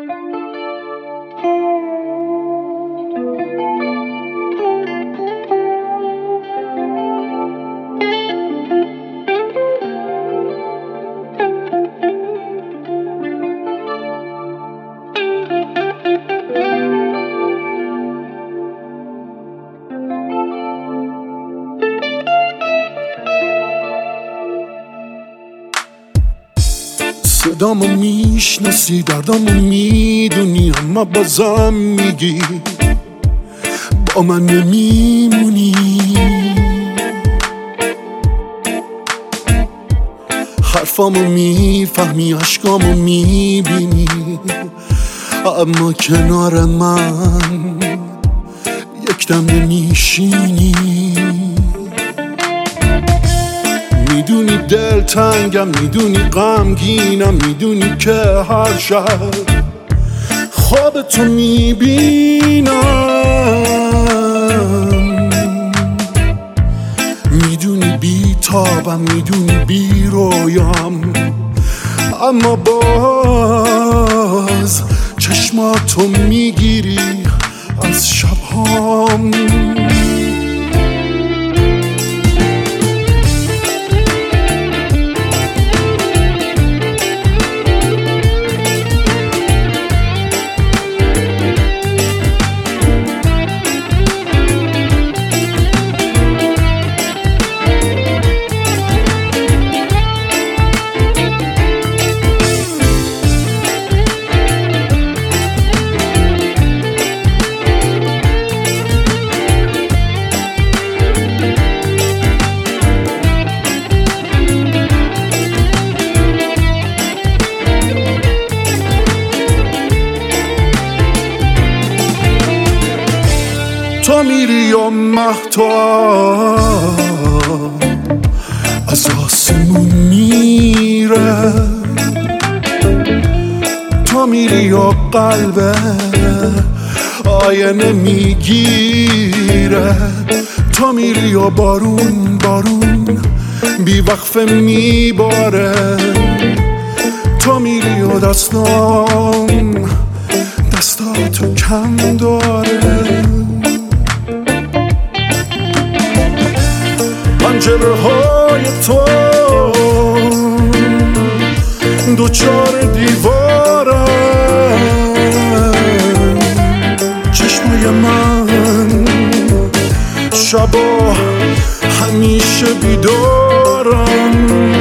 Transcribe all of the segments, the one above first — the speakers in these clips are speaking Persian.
صدامو میشناسی، دردامو میدونی، اما بازم میگی با من نمیمونی. حرفامو میفهمی، عشقامو میبینی، اما کنار من یکدم نمیشینی. میدونی دل تنگم، میدونی غمگینم، میدونی که هر شب خواب تو میبینم. میدونی بی تابم، میدونی بی رویام، اما باز چشماتو میگیری از شبهام. تو میری و مهتاب از آسمون میره، تو میری و قلبه آینه میگیره، تو میری و بارون بارون بی وقفه میباره، تو میری و دستاتو کم داره. پنجره های تو دوچار دیوارم، چشمای من شبا همیشه بیدارم.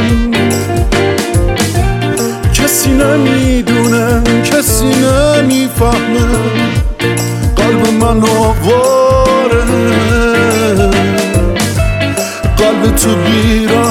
کسی نمیدونه، کسی نمیفهمه قلب من آواره، قلب تو بیرم